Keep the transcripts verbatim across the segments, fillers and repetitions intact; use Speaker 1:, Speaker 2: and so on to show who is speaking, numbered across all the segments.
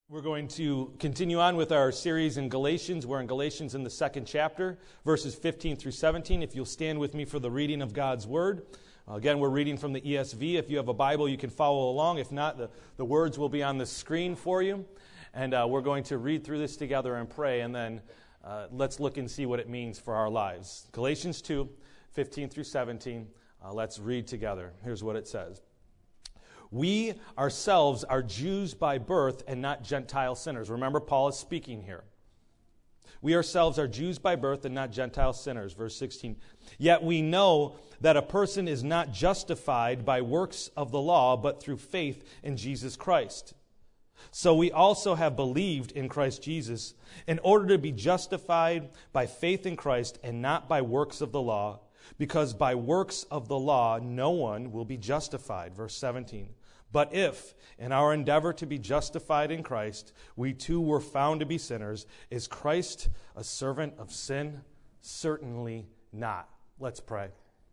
Speaker 1: We're going to continue on with our series in Galatians. We're in Galatians in the second chapter, verses fifteen through seventeen. If you'll stand with me for the reading of God's Word. Uh, again, we're reading from the E S V. If you have a Bible, you can follow along. If not, the, the words will be on the screen for you. And uh, we're going to read through this together and pray, and then uh, let's look and see what it means for our lives. Galatians two, fifteen through seventeen. Uh, let's read together. Here's what it says. We ourselves are Jews by birth and not Gentile sinners. Remember, Paul is speaking here. We ourselves are Jews by birth and not Gentile sinners. Verse sixteen. Yet we know that a person is not justified by works of the law, but through faith in Jesus Christ. So we also have believed in Christ Jesus in order to be justified by faith in Christ and not by works of the law. Because by works of the law, no one will be justified. Verse seventeen. But if, in our endeavor to be justified in Christ, we too were found to be sinners, is Christ a servant of sin? Certainly not. Let's pray.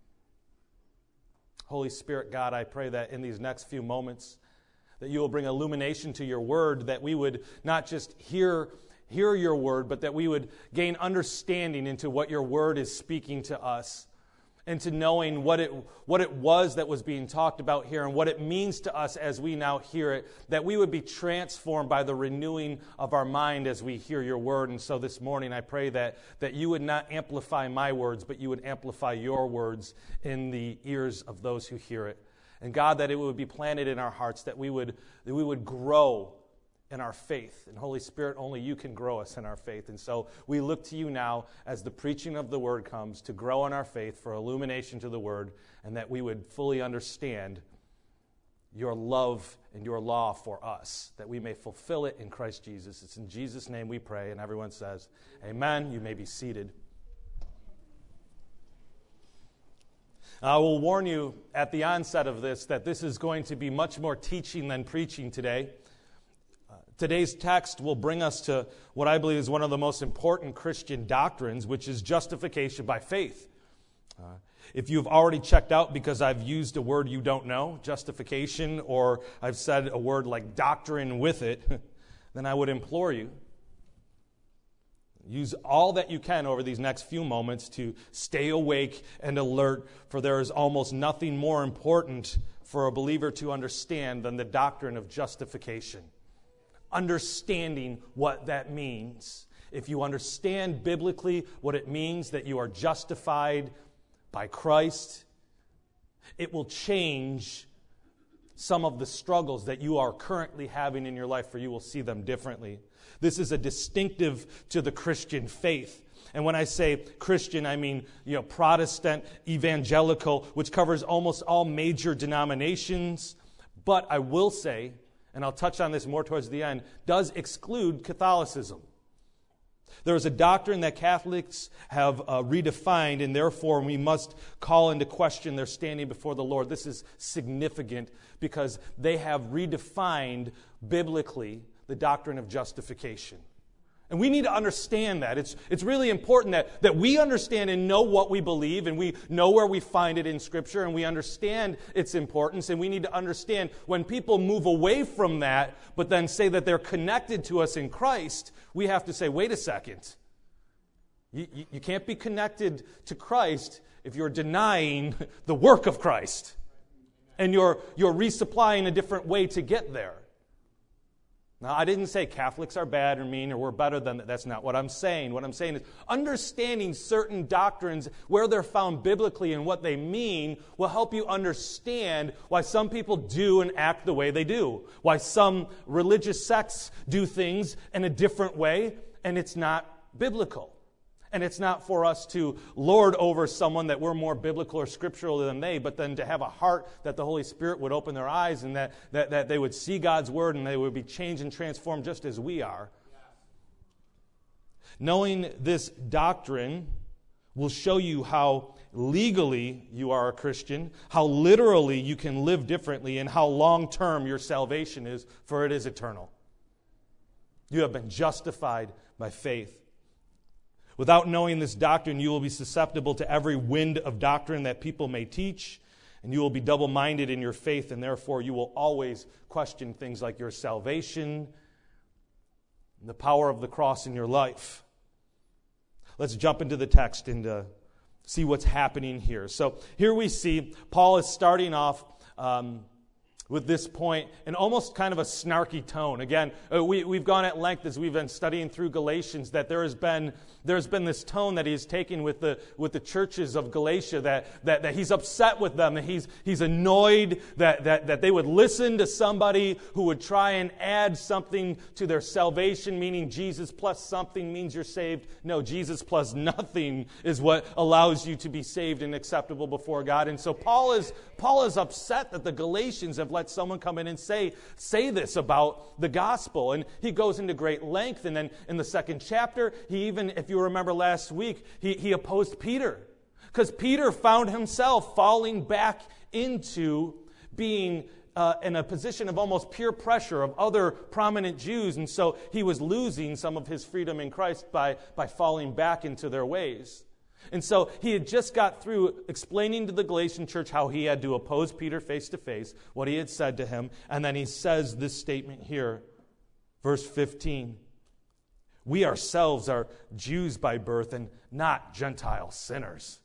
Speaker 1: Holy Spirit, God, I pray that in these next few moments, that you will bring illumination to your word, that we would not just hear hear your word, but that we would gain understanding into what your word is speaking to us, and to knowing what it what it was that was being talked about here and what it means to us as we now hear it, that we would be transformed by the renewing of our mind as we hear your word. And so this morning I pray that, that you would not amplify my words, but you would amplify your words in the ears of those who hear it. And God, that it would be planted in our hearts, that we would that we would grow in our faith. And Holy Spirit, only you can grow us in our faith. And so we look to you now as the preaching of the word comes to grow in our faith, for illumination to the word, and that we would fully understand your love and your law for us, that we may fulfill it in Christ Jesus. It's in Jesus' name we pray, and everyone says, amen. You may be seated. I will warn you at the onset of this that this is going to be much more teaching than preaching today. Today's text will bring us to what I believe is one of the most important Christian doctrines, which is justification by faith. Uh, if you've already checked out because I've used a word you don't know, justification, or I've said a word like doctrine with it, then I would implore you, use all that you can over these next few moments to stay awake and alert, for there is almost nothing more important for a believer to understand than the doctrine of justification. Understanding what that means. If you understand biblically what it means that you are justified by Christ, it will change some of the struggles that you are currently having in your life, for you will see them differently. This is a distinctive to the Christian faith. And when I say Christian, I mean, you know, Protestant, evangelical, which covers almost all major denominations. But I will say, and I'll touch on this more towards the end, does exclude Catholicism. There is a doctrine that Catholics have uh, redefined, and therefore we must call into question their standing before the Lord. This is significant because they have redefined biblically the doctrine of justification. And we need to understand that. It's, it's really important that, that we understand and know what we believe, and we know where we find it in Scripture, and we understand its importance. And we need to understand when people move away from that, but then say that they're connected to us in Christ, we have to say, wait a second. You, you, you can't be connected to Christ if you're denying the work of Christ. And you're, you're resupplying a different way to get there. Now, I didn't say Catholics are bad or mean or we're better than that. That's not what I'm saying. What I'm saying is understanding certain doctrines, where they're found biblically and what they mean, will help you understand why some people do and act the way they do, why some religious sects do things in a different way, and it's not biblical. And it's not for us to lord over someone that we're more biblical or scriptural than they, but then to have a heart that the Holy Spirit would open their eyes and that, that, that they would see God's word and they would be changed and transformed just as we are. Yes. Knowing this doctrine will show you how legally you are a Christian, how literally you can live differently, and how long-term your salvation is, for it is eternal. You have been justified by faith. Without knowing this doctrine, you will be susceptible to every wind of doctrine that people may teach, and you will be double-minded in your faith, and therefore you will always question things like your salvation and the power of the cross in your life. Let's jump into the text and uh, see what's happening here. So here we see Paul is starting off um, with this point in almost kind of a snarky tone. Again, uh, we, we've gone at length as we've been studying through Galatians that there has been there's been this tone that he's taken with the with the churches of Galatia that that, that he's upset with them, that he's he's annoyed that, that that they would listen to somebody who would try and add something to their salvation, meaning Jesus plus something means you're saved. No, Jesus plus nothing is what allows you to be saved and acceptable before God. And so Paul is Paul is upset that the Galatians have let someone come in and say say this about the gospel. And he goes into great length. And then in the second chapter, he even, if you remember last week, he, he opposed Peter. Because Peter found himself falling back into being uh, in a position of almost peer pressure of other prominent Jews. And so he was losing some of his freedom in Christ by, by falling back into their ways. And so he had just got through explaining to the Galatian church how he had to oppose Peter face to face, what he had said to him. And then he says this statement here, verse fifteen. We ourselves are Jews by birth and not Gentile sinners.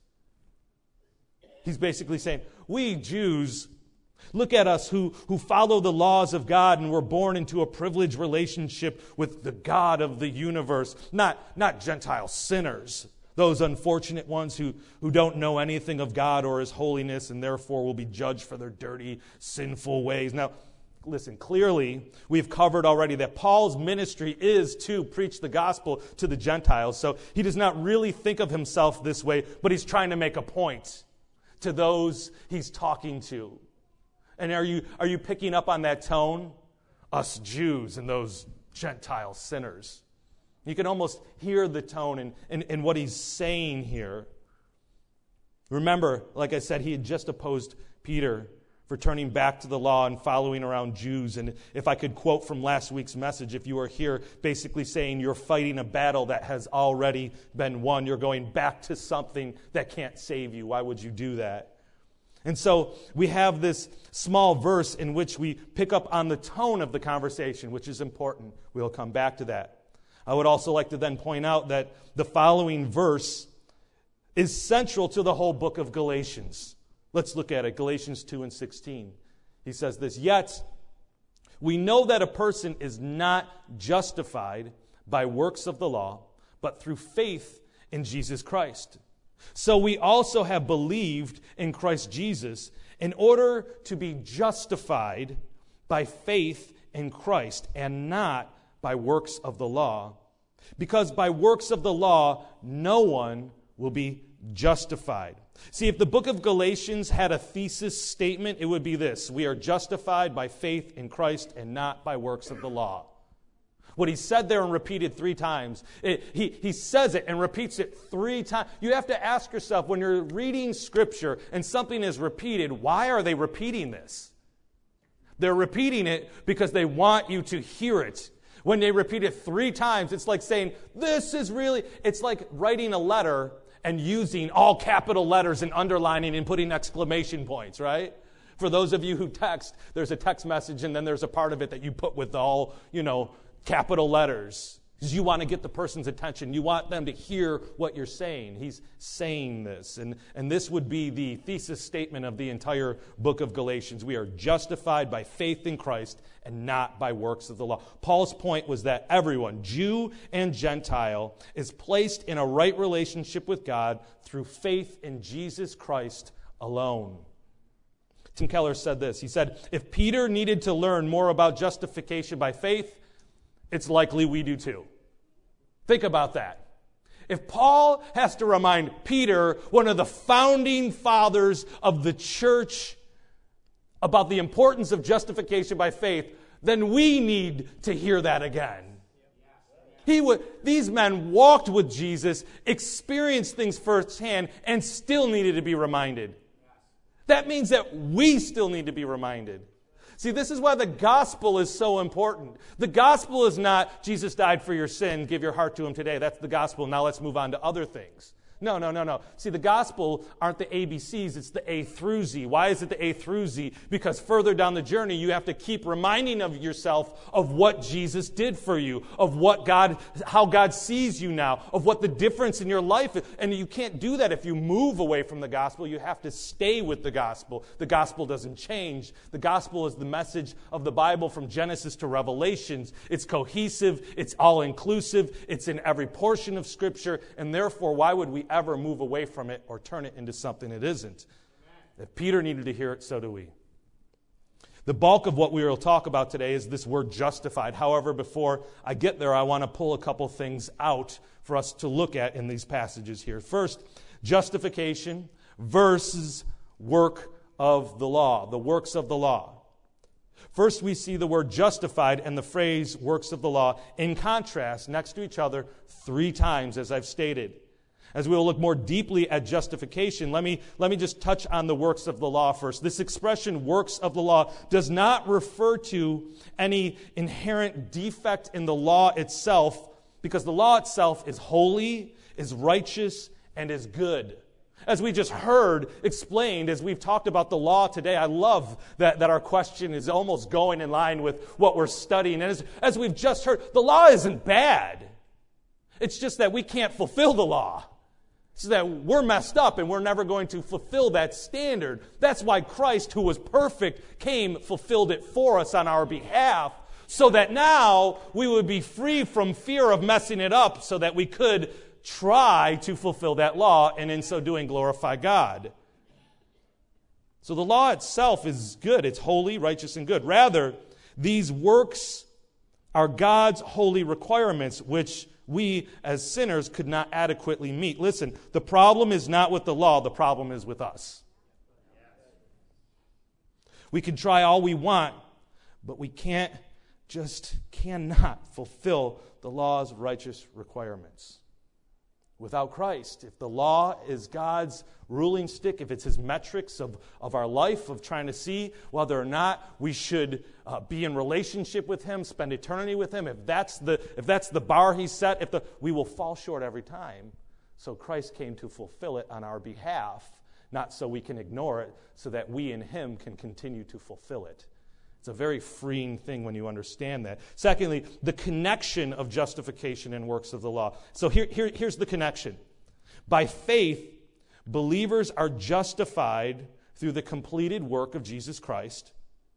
Speaker 1: He's basically saying, we Jews, look at us who, who follow the laws of God and were born into a privileged relationship with the God of the universe, not, not Gentile sinners. Those unfortunate ones who, who don't know anything of God or His holiness and therefore will be judged for their dirty, sinful ways. Now, listen, clearly we've covered already that Paul's ministry is to preach the gospel to the Gentiles. So he does not really think of himself this way, but he's trying to make a point to those he's talking to. And are you, are you picking up on that tone? Us Jews and those Gentile sinners. You can almost hear the tone in, in, in what he's saying here. Remember, like I said, he had just opposed Peter for turning back to the law and following around Jews. And if I could quote from last week's message, if you were here basically saying you're fighting a battle that has already been won, you're going back to something that can't save you. Why would you do that? And so we have this small verse in which we pick up on the tone of the conversation, which is important. We'll come back to that. I would also like to then point out that the following verse is central to the whole book of Galatians. Let's look at it, Galatians two and sixteen. He says this, yet we know that a person is not justified by works of the law, but through faith in Jesus Christ. So we also have believed in Christ Jesus in order to be justified by faith in Christ and not by works of the law, because by works of the law, no one will be justified. See, if the book of Galatians had a thesis statement, it would be this: we are justified by faith in Christ and not by works of the law. What he said there and repeated three times, it, he, he says it and repeats it three times. You have to ask yourself, when you're reading Scripture and something is repeated, why are they repeating this? They're repeating it because they want you to hear it. When they repeat it three times, it's like saying, this is really, it's like writing a letter and using all capital letters and underlining and putting exclamation points, right? For those of you who text, there's a text message and then there's a part of it that you put with all, you know, capital letters. Because you want to get the person's attention. You want them to hear what you're saying. He's saying this. And, and this would be the thesis statement of the entire book of Galatians. We are justified by faith in Christ and not by works of the law. Paul's point was that everyone, Jew and Gentile, is placed in a right relationship with God through faith in Jesus Christ alone. Tim Keller said this. He said, if Peter needed to learn more about justification by faith, it's likely we do too. Think about that. If Paul has to remind Peter, one of the founding fathers of the church, about the importance of justification by faith, then we need to hear that again. He would, these men walked with Jesus, experienced things firsthand, and still needed to be reminded. That means that we still need to be reminded. See, this is why the gospel is so important. The gospel is not, Jesus died for your sin, give your heart to Him today. That's the gospel. Now let's move on to other things. No, no, no, no. See, the gospel aren't the A B Cs, it's the A through Z. Why is it the A through Z? Because further down the journey, you have to keep reminding of yourself of what Jesus did for you, of what God, how God sees you now, of what the difference in your life is. And you can't do that if you move away from the gospel. You have to stay with the gospel. The gospel doesn't change. The gospel is the message of the Bible from Genesis to Revelations. It's cohesive, it's all-inclusive, it's in every portion of Scripture, and therefore, why would we ever move away from it or turn it into something it isn't? If Peter needed to hear it, so do we. The bulk of what we will talk about today is this word justified. However, before I get there, I want to pull a couple things out for us to look at in these passages here. First, justification versus work of the law, the works of the law. First, we see the word justified and the phrase works of the law in contrast next to each other three times, as I've stated. As we will look more deeply at justification, let me, let me just touch on the works of the law first. This expression, works of the law, does not refer to any inherent defect in the law itself, because the law itself is holy, is righteous, and is good. As we just heard explained, as we've talked about the law today, I love that, that our question is almost going in line with what we're studying. And as, as we've just heard, the law isn't bad. It's just that we can't fulfill the law. It's that we're messed up and we're never going to fulfill that standard. That's why Christ, who was perfect, came, fulfilled it for us on our behalf, so that now we would be free from fear of messing it up, so that we could try to fulfill that law and in so doing glorify God. So the law itself is good. It's holy, righteous, and good. Rather, these works are God's holy requirements, which we as sinners could not adequately meet. Listen, the problem is not with the law, the problem is with us. We can try all we want, but we can't, just cannot fulfill the law's righteous requirements. Without Christ, if the law is God's ruling stick, if it's His metrics of, of our life, of trying to see whether or not we should uh, be in relationship with Him, spend eternity with Him, if that's the if that's the bar He set, if the we will fall short every time. So Christ came to fulfill it on our behalf, not so we can ignore it, so that we in Him can continue to fulfill it. It's a very freeing thing when you understand that. Secondly, the connection of justification and works of the law. So here, here, here's the connection. By faith, believers are justified through the completed work of Jesus Christ.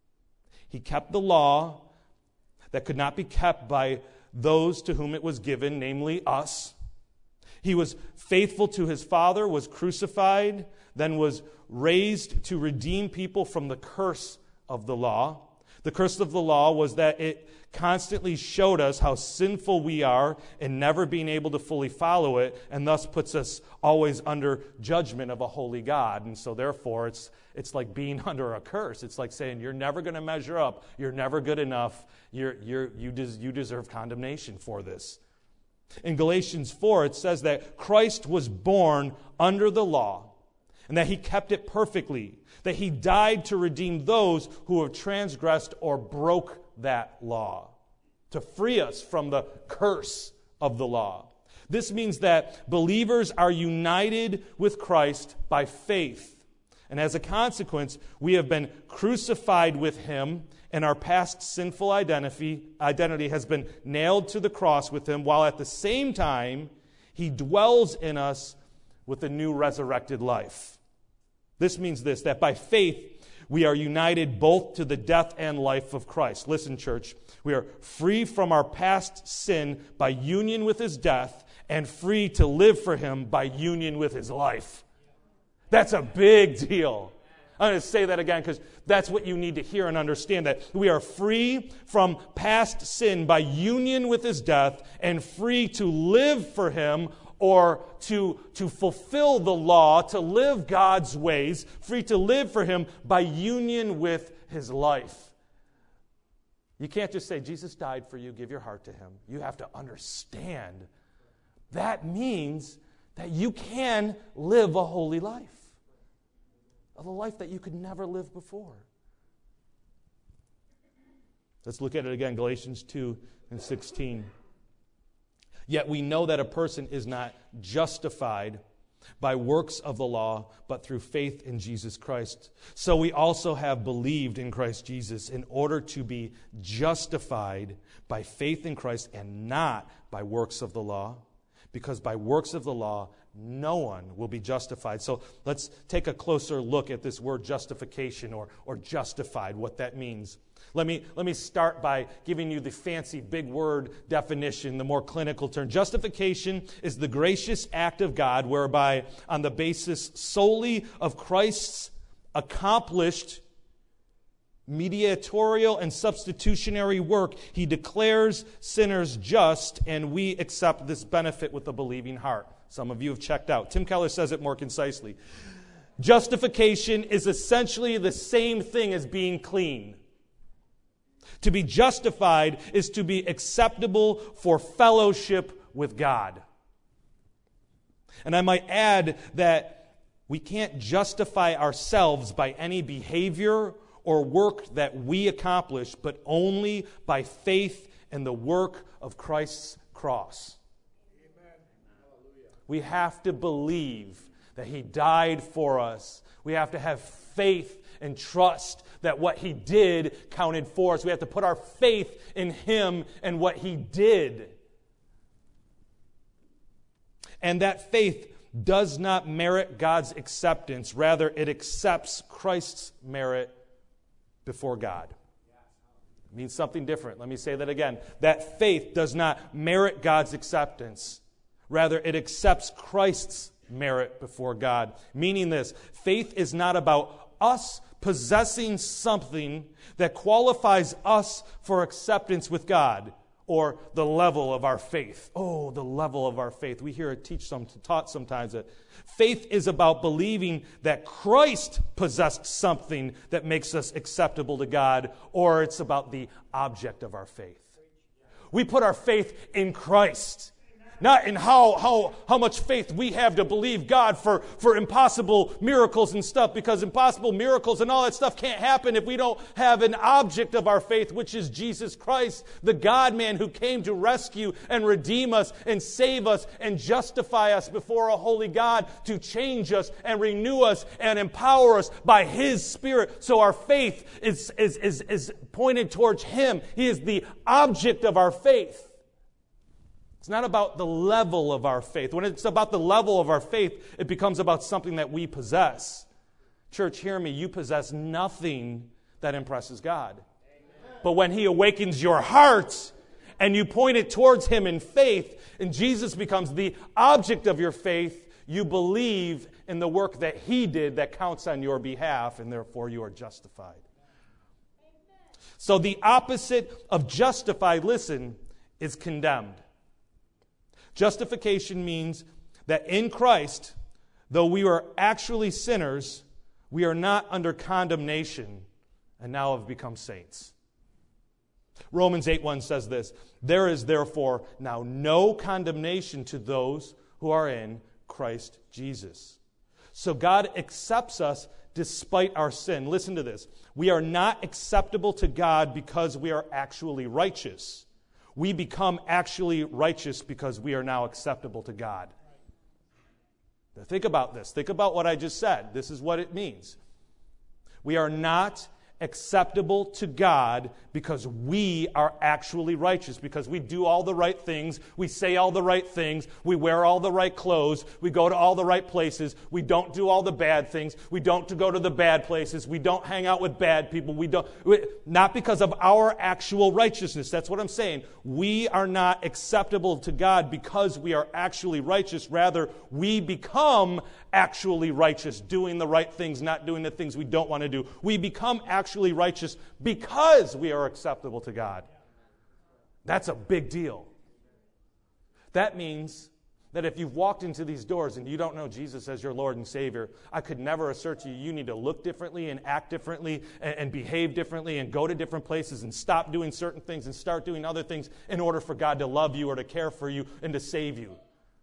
Speaker 1: He kept the law that could not be kept by those to whom it was given, namely us. He was faithful to His Father, was crucified, then was raised to redeem people from the curse of the law. The curse of the law was that it constantly showed us how sinful we are and never being able to fully follow it, and thus puts us always under judgment of a holy God. And so therefore, it's it's like being under a curse. It's like saying you're never going to measure up. You're never good enough. You're, you're, you, des- you deserve condemnation for this. In Galatians four, it says that Christ was born under the law, and that He kept it perfectly, that He died to redeem those who have transgressed or broke that law, to free us from the curse of the law. This means that believers are united with Christ by faith, and as a consequence, we have been crucified with Him, and our past sinful identity, identity has been nailed to the cross with Him, while at the same time, He dwells in us with a new resurrected life. This means this, that by faith, we are united both to the death and life of Christ. Listen, church, we are free from our past sin by union with His death, and free to live for Him by union with His life. That's a big deal. I'm going to say that again because that's what you need to hear and understand, that we are free from past sin by union with His death, and free to live for Him, or to, to fulfill the law, to live God's ways, free to live for Him by union with His life. You can't just say, Jesus died for you, give your heart to Him. You have to understand that means that you can live a holy life, a life that you could never live before. Let's look at it again, Galatians two and sixteen. Yet we know that a person is not justified by works of the law, but through faith in Jesus Christ. So we also have believed in Christ Jesus in order to be justified by faith in Christ and not by works of the law, because by works of the law, no one will be justified. So let's take a closer look at this word justification or, or justified, what that means. Let me, let me start by giving you the fancy big word definition, the more clinical term. Justification is the gracious act of God whereby, on the basis solely of Christ's accomplished mediatorial and substitutionary work, he declares sinners just, and we accept this benefit with a believing heart. Some of you have checked out. Tim Keller says it more concisely. Justification is essentially the same thing as being clean. To be justified is to be acceptable for fellowship with God. And I might add that we can't justify ourselves by any behavior or work that we accomplish, but only by faith in the work of Christ's cross. Amen. We have to believe that He died for us. We have to have faith and trust that what He did counted for us. We have to put our faith in Him and what He did. And that faith does not merit God's acceptance. Rather, it accepts Christ's merit before God. It means something different. Let me say that again. That faith does not merit God's acceptance. Rather, it accepts Christ's merit before God. Meaning this, faith is not about us possessing something that qualifies us for acceptance with God, or the level of our faith. Oh, the level of our faith. We hear it teach some, taught sometimes that faith is about believing that Christ possessed something that makes us acceptable to God, or it's about the object of our faith. We put our faith in Christ. Not in how, how, how much faith we have to believe God for, for impossible miracles and stuff, because impossible miracles and all that stuff can't happen if we don't have an object of our faith, which is Jesus Christ, the God-man who came to rescue and redeem us and save us and justify us before a holy God, to change us and renew us and empower us by His Spirit. So our faith is, is, is, is pointed towards Him. He is the object of our faith. It's not about the level of our faith. When it's about the level of our faith, it becomes about something that we possess. Church, hear me. You possess nothing that impresses God. Amen. But when He awakens your heart and you point it towards Him in faith, and Jesus becomes the object of your faith, you believe in the work that He did that counts on your behalf, and therefore you are justified. Amen. So the opposite of justified, listen, is condemned. Justification means that in Christ, though we were actually sinners, we are not under condemnation and now have become saints. Romans eight one says this, "There is therefore now no condemnation to those who are in Christ Jesus." So God accepts us despite our sin. Listen to this. We are not acceptable to God because we are actually righteous. We become actually righteous because we are now acceptable to God. Now think about this. Think about what I just said. This is what it means. We are not acceptable to God because we are actually righteous, because we do all the right things, we say all the right things, we wear all the right clothes, we go to all the right places, we don't do all the bad things, we don't go to the bad places, we don't hang out with bad people, we don't, we, not because of our actual righteousness. That's what I'm saying. We are not acceptable to God because we are actually righteous. Rather, we become actually righteous, doing the right things, not doing the things we don't want to do. We become actually righteous because we are acceptable to God. That's a big deal. That means that if you've walked into these doors and you don't know Jesus as your Lord and Savior, I could never assert to you, you need to look differently and act differently and, and behave differently and go to different places and stop doing certain things and start doing other things in order for God to love you or to care for you and to save you.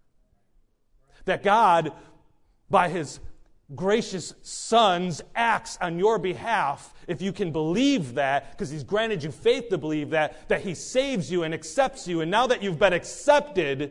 Speaker 1: That God, by His gracious Son's acts on your behalf, if you can believe that, because He's granted you faith to believe that, that He saves you and accepts you, and now that you've been accepted,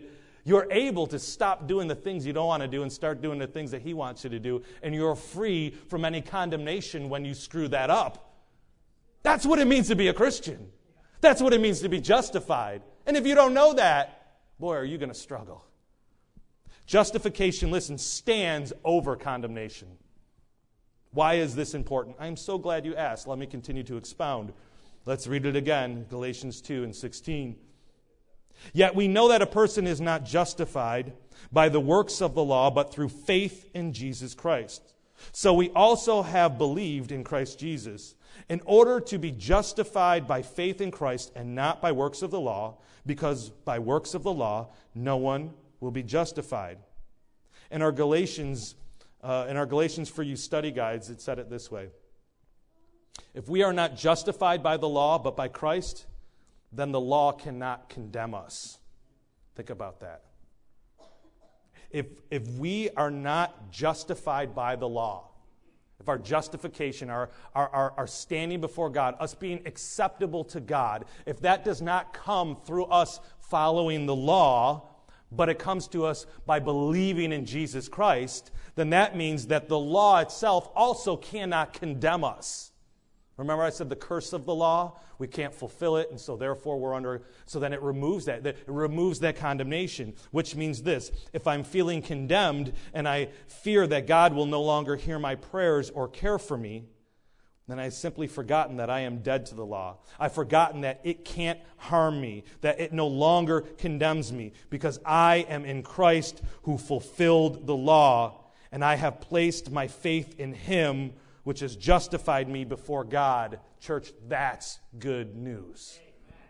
Speaker 1: You're able to stop doing the things you don't want to do and start doing the things that He wants you to do, and you're free from any condemnation when you screw that up. That's what it means to be a Christian. That's what it means to be justified. And if you don't know that, boy, are you going to struggle. Justification, listen, stands over condemnation. Why is this important? I'm so glad you asked. Let me continue to expound. Let's read it again, Galatians two and sixteen. Yet we know that a person is not justified by the works of the law, but through faith in Jesus Christ. So we also have believed in Christ Jesus, in order to be justified by faith in Christ and not by works of the law, because by works of the law no one will be justified. In our Galatians, uh, in our Galatians for You study guides, it said it this way: if we are not justified by the law, but by Christ, then the law cannot condemn us. Think about that. If, if we are not justified by the law, if our justification, our, our, our, our standing before God, us being acceptable to God, if that does not come through us following the law, but it comes to us by believing in Jesus Christ, then that means that the law itself also cannot condemn us. Remember I said the curse of the law? We can't fulfill it, and so therefore we're under, so then it removes that. It removes that condemnation, which means this: if I'm feeling condemned and I fear that God will no longer hear my prayers or care for me, then I've simply forgotten that I am dead to the law. I've forgotten that it can't harm me, that it no longer condemns me, because I am in Christ who fulfilled the law, and I have placed my faith in Him, which has justified me before God. Church, that's good news.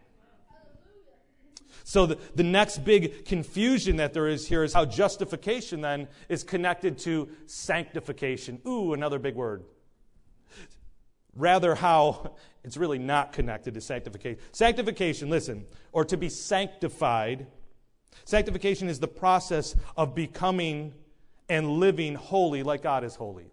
Speaker 1: So the, the next big confusion that there is here is how justification then is connected to sanctification. Ooh, another big word. Rather how it's really not connected to sanctification. Sanctification, listen, or to be sanctified. Sanctification is the process of becoming and living holy like God is holy.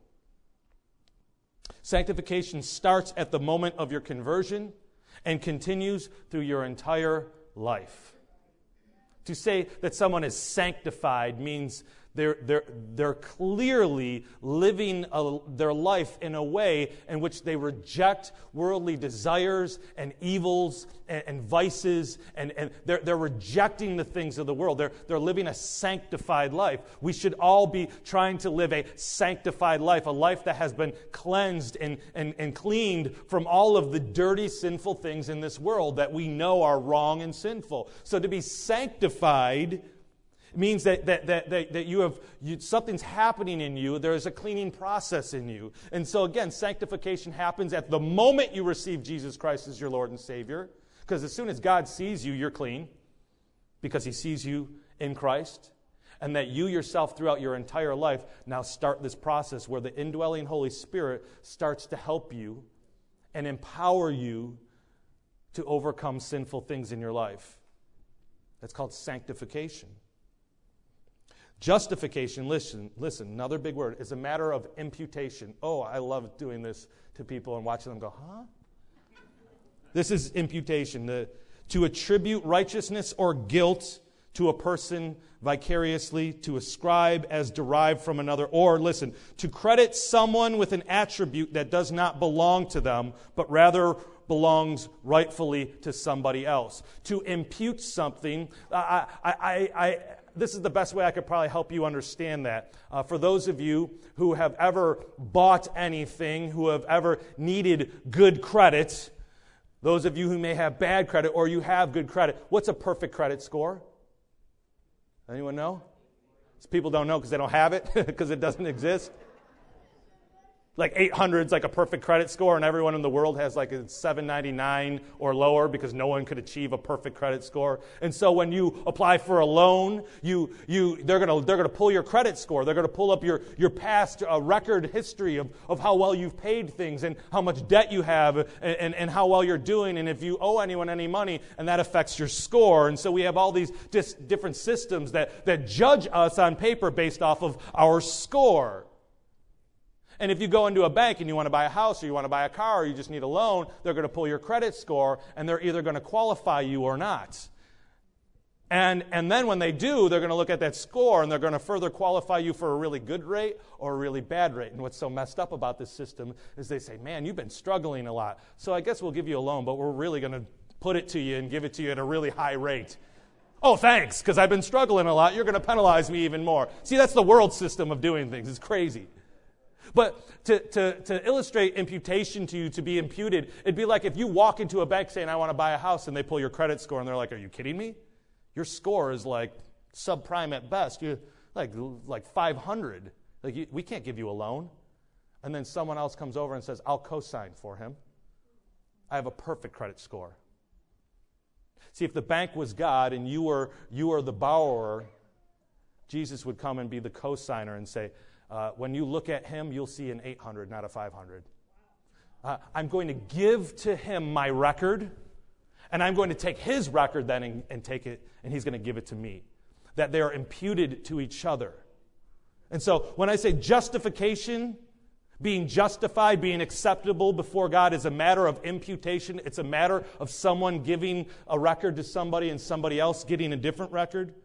Speaker 1: Sanctification starts at the moment of your conversion and continues through your entire life. To say that someone is sanctified means they're, they're, they're clearly living a, their life in a way in which they reject worldly desires and evils and, and vices, and, and they're, they're rejecting the things of the world. They're, they're living a sanctified life. We should all be trying to live a sanctified life, a life that has been cleansed and, and, and cleaned from all of the dirty, sinful things in this world that we know are wrong and sinful. So to be sanctified means that that that that, that you have you, something's happening in you. There is a cleaning process in you. And so again, sanctification happens at the moment you receive Jesus Christ as your Lord and Savior. Because as soon as God sees you, you're clean. Because He sees you in Christ. And that you yourself throughout your entire life now start this process where the indwelling Holy Spirit starts to help you and empower you to overcome sinful things in your life. That's called sanctification. Justification, listen, listen, another big word, is a matter of imputation. Oh, I love doing this to people and watching them go, huh? This is imputation, the, to attribute righteousness or guilt to a person vicariously, to ascribe as derived from another, or, listen, to credit someone with an attribute that does not belong to them, but rather belongs rightfully to somebody else. To impute something, I, I, I, I this is the best way I could probably help you understand that. Uh, for those of you who have ever bought anything, who have ever needed good credit, those of you who may have bad credit or you have good credit, what's a perfect credit score? Anyone know? People don't know because they don't have it, because it doesn't exist. Like eight hundred is like a perfect credit score, and everyone in the world has like a seven ninety-nine or lower because no one could achieve a perfect credit score. And so when you apply for a loan, you you they're gonna they're gonna pull your credit score. They're gonna pull up your your past uh, record history of, of how well you've paid things and how much debt you have and, and, and how well you're doing, and if you owe anyone any money, and that affects your score. And so we have all these dis- different systems that that judge us on paper based off of our score. And if you go into a bank and you want to buy a house or you want to buy a car or you just need a loan, they're going to pull your credit score and they're either going to qualify you or not. And, and then when they do, they're going to look at that score and they're going to further qualify you for a really good rate or a really bad rate. And what's so messed up about this system is they say, man, you've been struggling a lot, so I guess we'll give you a loan, but we're really going to put it to you and give it to you at a really high rate. Oh, thanks, because I've been struggling a lot. You're going to penalize me even more. See, that's the world system of doing things. It's crazy. But to, to, to illustrate imputation to you, to be imputed, it'd be like if you walk into a bank saying, I want to buy a house, and they pull your credit score, and they're like, are you kidding me? Your score is like subprime at best. You're like, like five hundred. Like you, we can't give you a loan. And then someone else comes over and says, I'll co-sign for him. I have a perfect credit score. See, if the bank was God and you were, you were the borrower, Jesus would come and be the co-signer and say, uh, when you look at him, you'll see an eight hundred, not a five hundred. Uh, I'm going to give to him my record, and I'm going to take his record then and, and take it, and he's going to give it to me. That they are imputed to each other. And so when I say justification, being justified, being acceptable before God is a matter of imputation. It's a matter of someone giving a record to somebody and somebody else getting a different record.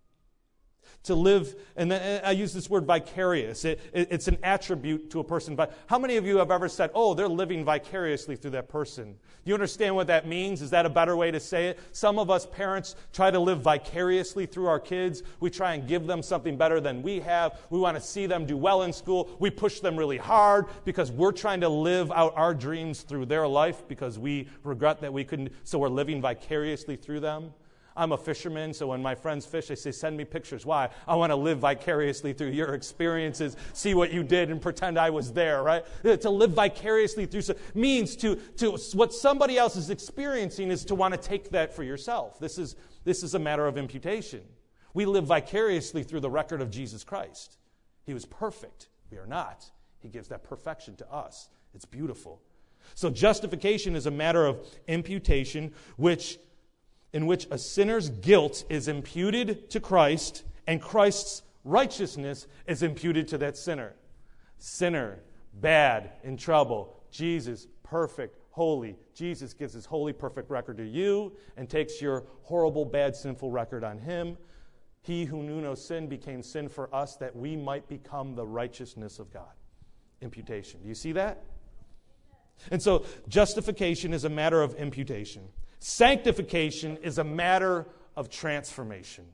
Speaker 1: To live, and I use this word vicarious. It, it, it's an attribute to a person. But how many of you have ever said, oh, they're living vicariously through that person? Do you understand what that means? Is that a better way to say it? Some of us parents try to live vicariously through our kids. We try and give them something better than we have. We want to see them do well in school. We push them really hard because we're trying to live out our dreams through their life because we regret that we couldn't, so we're living vicariously through them. I'm a fisherman, so when my friends fish, they say, send me pictures. Why? I want to live vicariously through your experiences, see what you did, and pretend I was there, right? To live vicariously through so, means to, to what somebody else is experiencing is to want to take that for yourself. This is, this is a matter of imputation. We live vicariously through the record of Jesus Christ. He was perfect. We are not. He gives that perfection to us. It's beautiful. So justification is a matter of imputation, which in which a sinner's guilt is imputed to Christ and Christ's righteousness is imputed to that sinner. Sinner, bad, in trouble. Jesus, perfect, holy. Jesus gives his holy, perfect record to you and takes your horrible, bad, sinful record on him. He who knew no sin became sin for us that we might become the righteousness of God. Imputation. Do you see that? And so justification is a matter of imputation. Sanctification is a matter of transformation.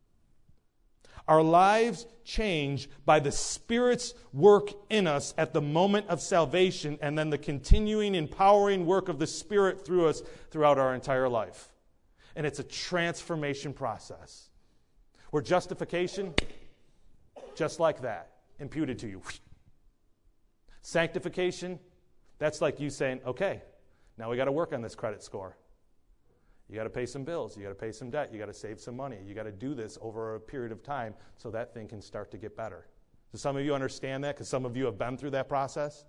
Speaker 1: Our lives change by the Spirit's work in us at the moment of salvation and then the continuing empowering work of the Spirit through us throughout our entire life. And it's a transformation process. Where justification, just like that, imputed to you. Sanctification, that's like you saying, okay, now we got to work on this credit score. You got to pay some bills. You got to pay some debt. You got to save some money. You got to do this over a period of time so that thing can start to get better. Do some of you understand that? Because some of you have been through that process.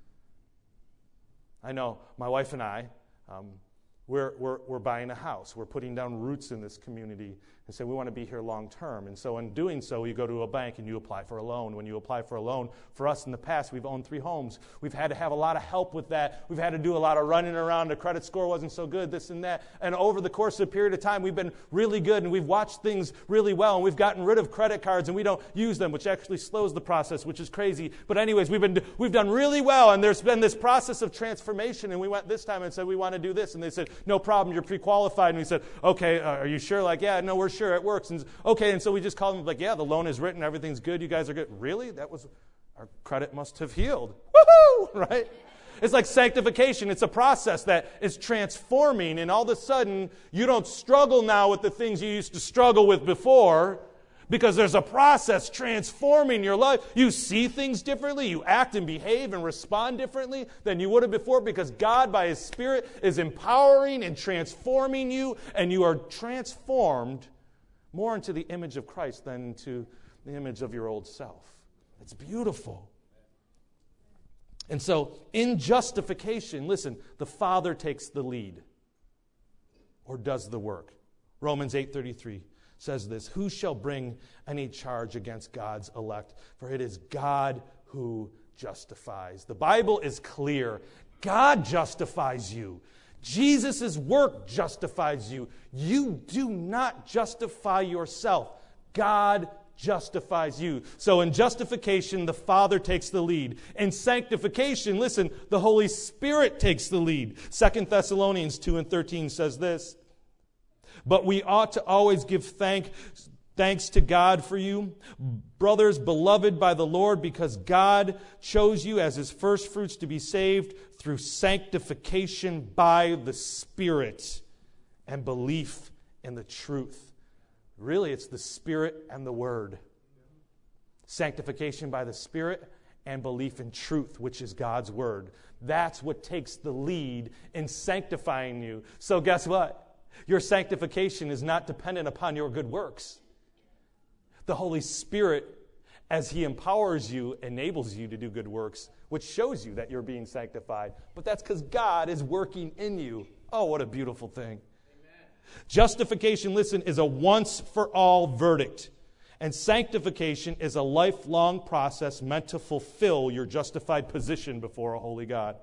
Speaker 1: I know my wife and I, um, we're, we're, we're buying a house. We're putting down roots in this community and say we want to be here long term. And so in doing so, you go to a bank and you apply for a loan. When you apply for a loan, for us in the past, we've owned three homes. We've had to have a lot of help with that. We've had to do a lot of running around. The credit score wasn't so good, this and that. And over the course of a period of time, we've been really good and we've watched things really well. And we've gotten rid of credit cards and we don't use them, which actually slows the process, which is crazy. But anyways, we've been we've done really well. And there's been this process of transformation. And we went this time and said, we want to do this. And they said, no problem, you're pre-qualified. And we said, okay, uh, are you sure? Like, yeah, no, we're sure it works. And okay, and so we just called them like, yeah, the loan is written, everything's good, you guys are good. Really? That was, our credit must have healed. Woohoo! Right? It's like sanctification. It's a process that is transforming, and all of a sudden, you don't struggle now with the things you used to struggle with before, because there's a process transforming your life. You see things differently. You act and behave and respond differently than you would have before, because God, by His Spirit, is empowering and transforming you, and you are transformed more into the image of Christ than to the image of your old self. It's beautiful. And so, in justification, listen, the Father takes the lead or does the work. Romans eight thirty-three says this, who shall bring any charge against God's elect? For it is God who justifies. The Bible is clear. God justifies you. Jesus' work justifies you. You do not justify yourself. God justifies you. So in justification, the Father takes the lead. In sanctification, listen, the Holy Spirit takes the lead. Second Thessalonians two and thirteen says this, but we ought to always give thank, thanks to God for you, brothers beloved by the Lord, because God chose you as His first fruits to be saved through sanctification by the Spirit and belief in the truth. Really, it's the Spirit and the Word. Sanctification by the Spirit and belief in truth, which is God's Word. That's what takes the lead in sanctifying you. So guess what? Your sanctification is not dependent upon your good works. The Holy Spirit, as He empowers you, enables you to do good works, which shows you that you're being sanctified. But that's because God is working in you. Oh, what a beautiful thing. Justification, listen, is a once-for-all verdict. And sanctification is a lifelong process meant to fulfill your justified position before a holy God.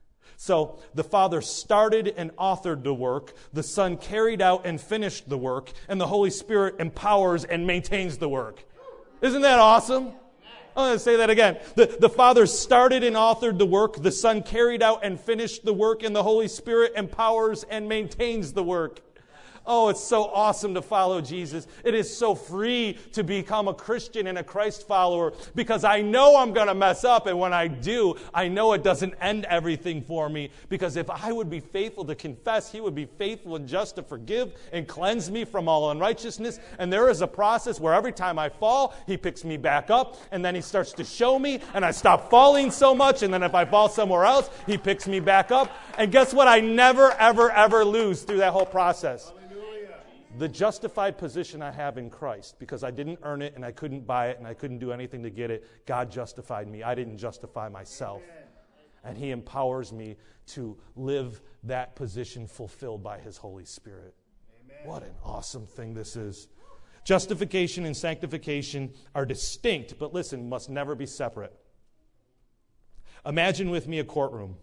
Speaker 1: So the Father started and authored the work, the Son carried out and finished the work, and the Holy Spirit empowers and maintains the work. Isn't that awesome? I'm going to say that again. The, the Father started and authored the work, the Son carried out and finished the work, and the Holy Spirit empowers and maintains the work. Oh, it's so awesome to follow Jesus. It is so free to become a Christian and a Christ follower because I know I'm going to mess up, and when I do, I know it doesn't end everything for me, because if I would be faithful to confess, He would be faithful and just to forgive and cleanse me from all unrighteousness. And there is a process where every time I fall, He picks me back up, and then He starts to show me, and I stop falling so much, and then if I fall somewhere else, He picks me back up. And guess what? I never, ever, ever lose through that whole process. The justified position I have in Christ, because I didn't earn it and I couldn't buy it and I couldn't do anything to get it, God justified me. I didn't justify myself. And He empowers me to live that position fulfilled by His Holy Spirit. Amen. What an awesome thing this is. Justification and sanctification are distinct, but listen, must never be separate. Imagine with me a courtroom.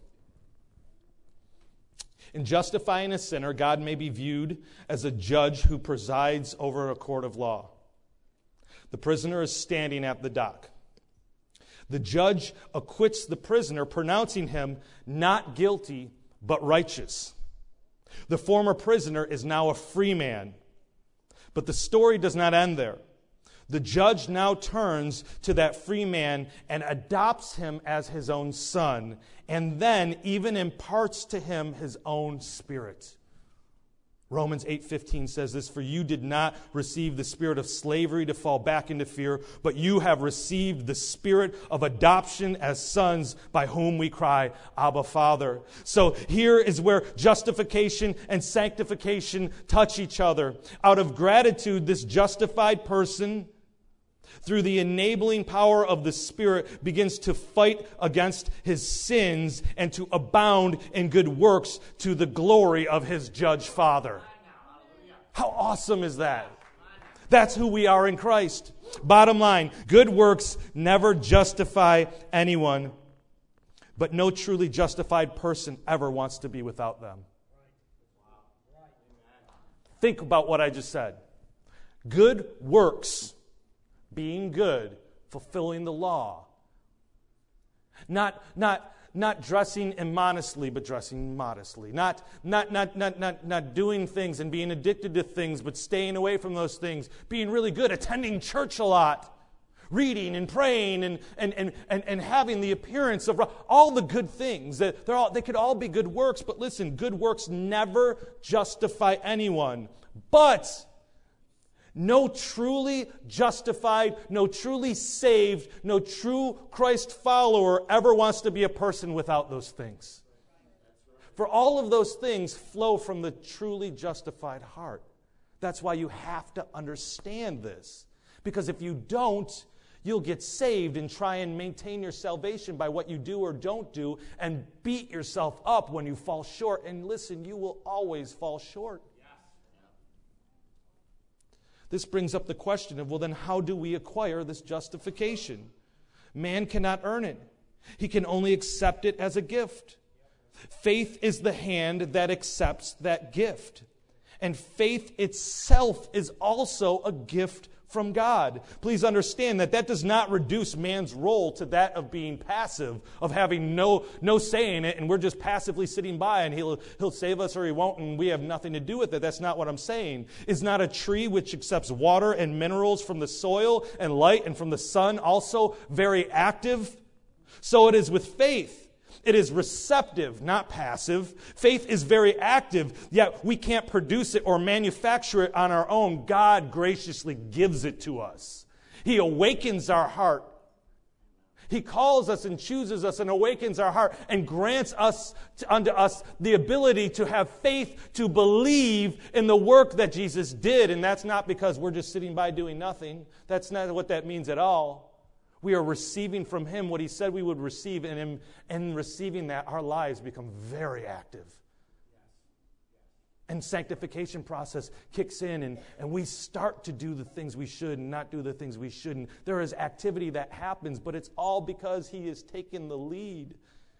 Speaker 1: In justifying a sinner, God may be viewed as a judge who presides over a court of law. The prisoner is standing at the dock. The judge acquits the prisoner, pronouncing him not guilty, but righteous. The former prisoner is now a free man. But the story does not end there. The judge now turns to that free man and adopts him as his own son, and then even imparts to him his own Spirit. Romans eight fifteen says this, "For you did not receive the spirit of slavery to fall back into fear, but you have received the Spirit of adoption as sons, by whom we cry, Abba, Father." So here is where justification and sanctification touch each other. Out of gratitude, this justified person, through the enabling power of the Spirit, begins to fight against his sins and to abound in good works to the glory of his judge Father. How awesome is that? That's who we are in Christ. Bottom line, good works never justify anyone, but no truly justified person ever wants to be without them. Think about what I just said. Good works, being good, fulfilling the law. Not, not, not dressing immodestly, but dressing modestly. Not, not, not, not, not, not doing things and being addicted to things, but staying away from those things. Being really good, attending church a lot. Reading and praying and, and, and, and, and having the appearance of all the good things. They're all, they could all be good works, but listen, good works never justify anyone. But no truly justified, no truly saved, no true Christ follower ever wants to be a person without those things. For all of those things flow from the truly justified heart. That's why you have to understand this. Because if you don't, you'll get saved and try and maintain your salvation by what you do or don't do and beat yourself up when you fall short. And listen, you will always fall short. This brings up the question of, well, then how do we acquire this justification? Man cannot earn it. He can only accept it as a gift. Faith is the hand that accepts that gift. And faith itself is also a gift from God. Please understand that that does not reduce man's role to that of being passive, of having no no say in it, and we're just passively sitting by, and he'll he'll save us or he won't, and we have nothing to do with it. That's not what I'm saying. Is not a tree which accepts water and minerals from the soil and light and from the sun also very active? So it is with faith. It is receptive, not passive. Faith is very active, yet we can't produce it or manufacture it on our own. God graciously gives it to us. He awakens our heart. He calls us and chooses us and awakens our heart and grants us to, unto us the ability to have faith to believe in the work that Jesus did. And that's not because we're just sitting by doing nothing. That's not what that means at all. We are receiving from Him what He said we would receive, and in, in receiving that, our lives become very active. And sanctification process kicks in, and, and we start to do the things we should and not do the things we shouldn't. There is activity that happens, but it's all because He has taken the lead.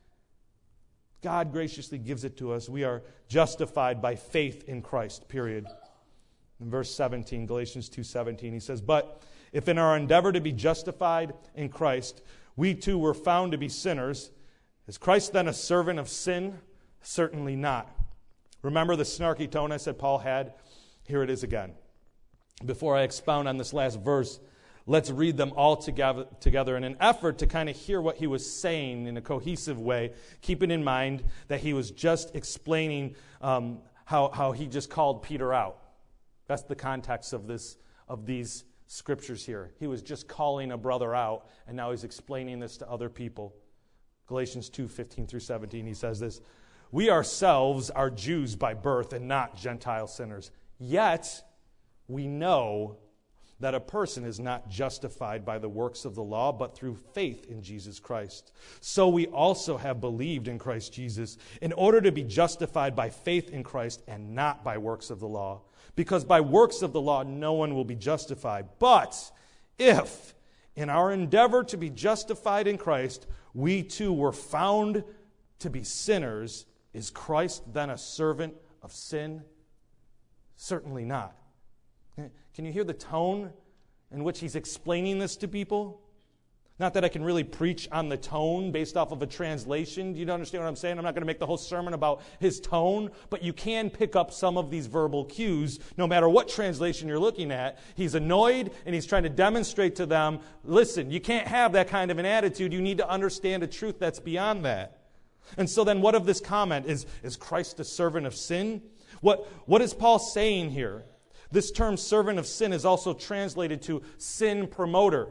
Speaker 1: God graciously gives it to us. We are justified by faith in Christ, period. In verse seventeen, Galatians two seventeen, he says, "But if in our endeavor to be justified in Christ, we too were found to be sinners, is Christ then a servant of sin? Certainly not." Remember the snarky tone I said Paul had? Here it is again. Before I expound on this last verse, let's read them all together, together in an effort to kind of hear what he was saying in a cohesive way, keeping in mind that he was just explaining um, how, how he just called Peter out. That's the context of this of these scriptures here. He was just calling a brother out, and now he's explaining this to other people. Galatians two fifteen through seventeen, he says this, "We ourselves are Jews by birth and not Gentile sinners. Yet we know that a person is not justified by the works of the law, but through faith in Jesus Christ. So we also have believed in Christ Jesus in order to be justified by faith in Christ and not by works of the law. Because by works of the law no one will be justified. But if in our endeavor to be justified in Christ, we too were found to be sinners, is Christ then a servant of sin? Certainly not." Can you hear the tone in which he's explaining this to people? Not that I can really preach on the tone based off of a translation. Do you understand what I'm saying? I'm not going to make the whole sermon about his tone, but you can pick up some of these verbal cues no matter what translation you're looking at. He's annoyed and he's trying to demonstrate to them, listen, you can't have that kind of an attitude. You need to understand a truth that's beyond that. And so then what of this comment? Is, is Christ a servant of sin? What, what is Paul saying here? This term servant of sin is also translated to sin promoter.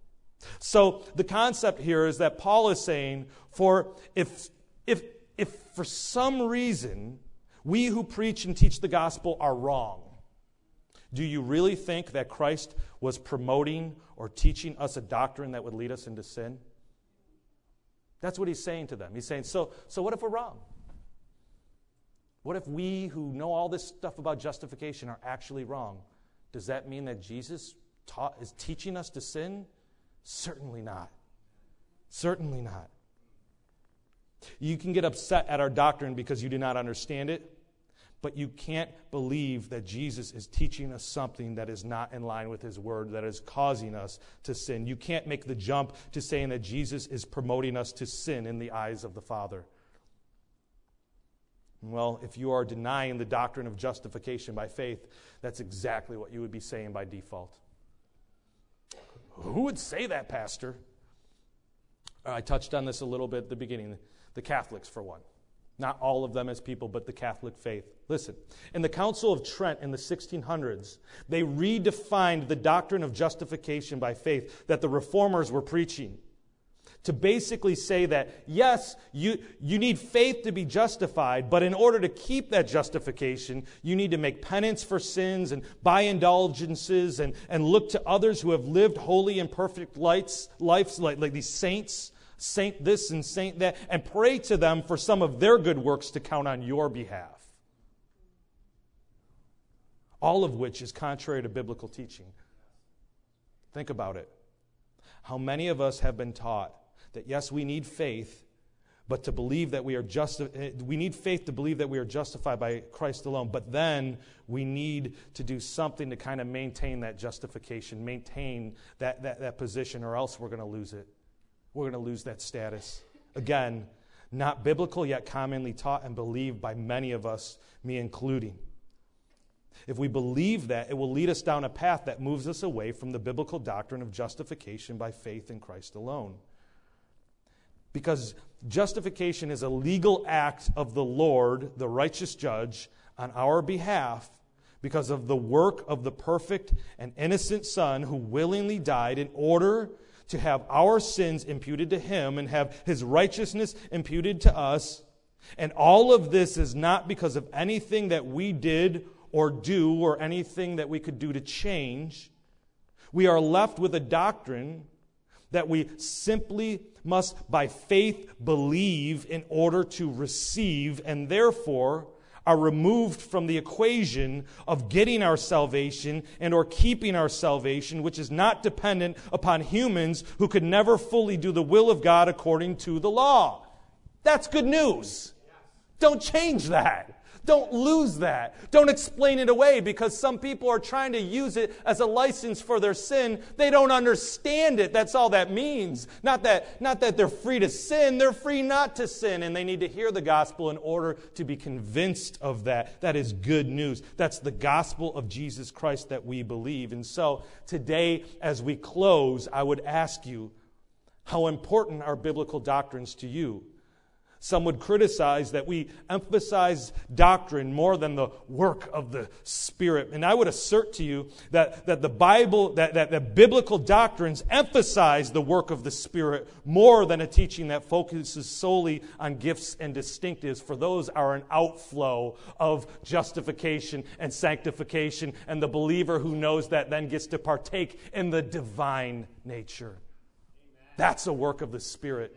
Speaker 1: So the concept here is that Paul is saying, for if, if, if for some reason we who preach and teach the gospel are wrong, do you really think that Christ was promoting or teaching us a doctrine that would lead us into sin? That's what he's saying to them. He's saying, so, so what if we're wrong? What if we who know all this stuff about justification are actually wrong? Does that mean that Jesus taught, is teaching us to sin? Certainly not. Certainly not. You can get upset at our doctrine because you do not understand it, but you can't believe that Jesus is teaching us something that is not in line with His Word, that is causing us to sin. You can't make the jump to saying that Jesus is promoting us to sin in the eyes of the Father. Well, if you are denying the doctrine of justification by faith, that's exactly what you would be saying by default. Who would say that, Pastor? I touched on this a little bit at the beginning. The Catholics, for one. Not all of them as people, but the Catholic faith. Listen, in the Council of Trent in the sixteen hundreds, they redefined the doctrine of justification by faith that the Reformers were preaching. To basically say that, yes, you, you need faith to be justified, but in order to keep that justification, you need to make penance for sins and buy indulgences and, and look to others who have lived holy and perfect lives, lives like, like these saints, saint this and saint that, and pray to them for some of their good works to count on your behalf. All of which is contrary to biblical teaching. Think about it. How many of us have been taught that yes, we need faith, But to believe that we are just, we need faith to believe that we are justified by Christ alone. But then we need to do something to kind of maintain that justification, maintain that, that, that position, or else we're going to lose it. We're going to lose that status. Again, not biblical, yet commonly taught and believed by many of us, me including. If we believe that, it will lead us down a path that moves us away from the biblical doctrine of justification by faith in Christ alone. Because justification is a legal act of the Lord, the righteous judge, on our behalf because of the work of the perfect and innocent Son who willingly died in order to have our sins imputed to Him and have His righteousness imputed to us. And all of this is not because of anything that we did or do or anything that we could do to change. We are left with a doctrine that we simply must by faith believe in order to receive, and therefore are removed from the equation of getting our salvation and or keeping our salvation, which is not dependent upon humans who could never fully do the will of God according to the law. That's good news. Don't change that. Don't lose that. Don't explain it away because some people are trying to use it as a license for their sin. They don't understand it. That's all that means. Not that, not that they're free to sin. They're free not to sin, and they need to hear the gospel in order to be convinced of that. That is good news. That's the gospel of Jesus Christ that we believe. And so today, as we close, I would ask you, how important are biblical doctrines to you? Some would criticize that we emphasize doctrine more than the work of the Spirit. And I would assert to you that, that the Bible, that, that the biblical doctrines emphasize the work of the Spirit more than a teaching that focuses solely on gifts and distinctives, for those are an outflow of justification and sanctification, and the believer who knows that then gets to partake in the divine nature. Amen. That's a work of the Spirit.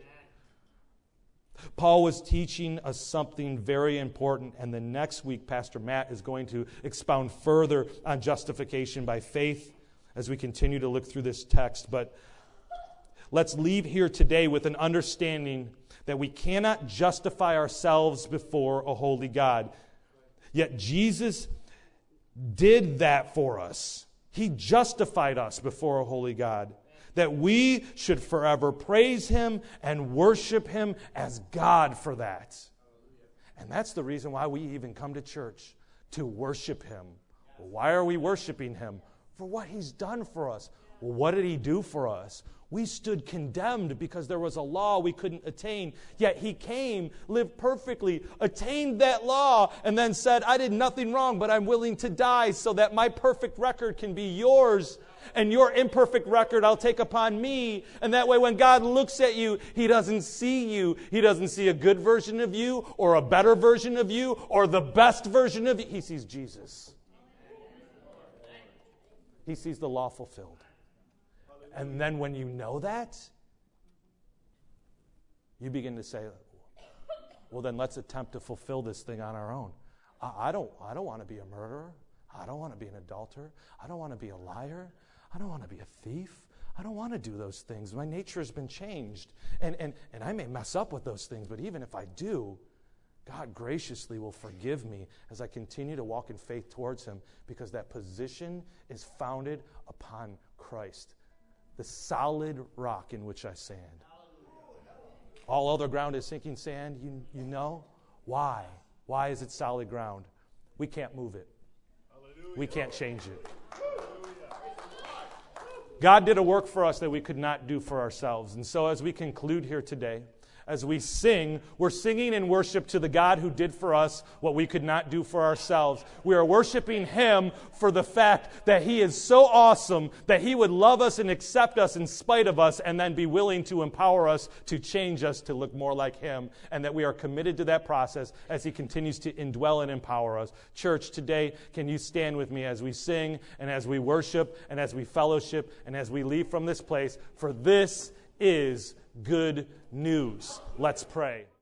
Speaker 1: Paul was teaching us something very important, and the next week Pastor Matt is going to expound further on justification by faith as we continue to look through this text. But let's leave here today with an understanding that we cannot justify ourselves before a holy God. Yet Jesus did that for us. He justified us before a holy God. That we should forever praise Him and worship Him as God for that. And that's the reason why we even come to church, to worship Him. Well, why are we worshiping Him? For what He's done for us. Well, what did He do for us? We stood condemned because there was a law we couldn't attain. Yet He came, lived perfectly, attained that law, and then said, I did nothing wrong, but I'm willing to die so that my perfect record can be yours. And your imperfect record I'll take upon me. And that way when God looks at you, He doesn't see you. He doesn't see a good version of you or a better version of you or the best version of you. He sees Jesus. He sees the law fulfilled. And then when you know that, you begin to say, well, then let's attempt to fulfill this thing on our own. I, I don't, I don't want to be a murderer. I don't want to be an adulterer. I don't want to be a liar. I don't want to be a thief. I don't want to do those things. My nature has been changed. And, and, and I may mess up with those things, but even if I do, God graciously will forgive me as I continue to walk in faith towards Him, because that position is founded upon Christ, the solid rock in which I stand. All other ground is sinking sand, you, you know. Why? Why is it solid ground? We can't move it. We can't change it. God did a work for us that we could not do for ourselves. And so as we conclude here today, as we sing, we're singing in worship to the God who did for us what we could not do for ourselves. We are worshiping Him for the fact that He is so awesome that He would love us and accept us in spite of us, and then be willing to empower us to change us to look more like Him, and that we are committed to that process as He continues to indwell and empower us. Church, today, can you stand with me as we sing and as we worship and as we fellowship and as we leave from this place? For this is good news. Let's pray.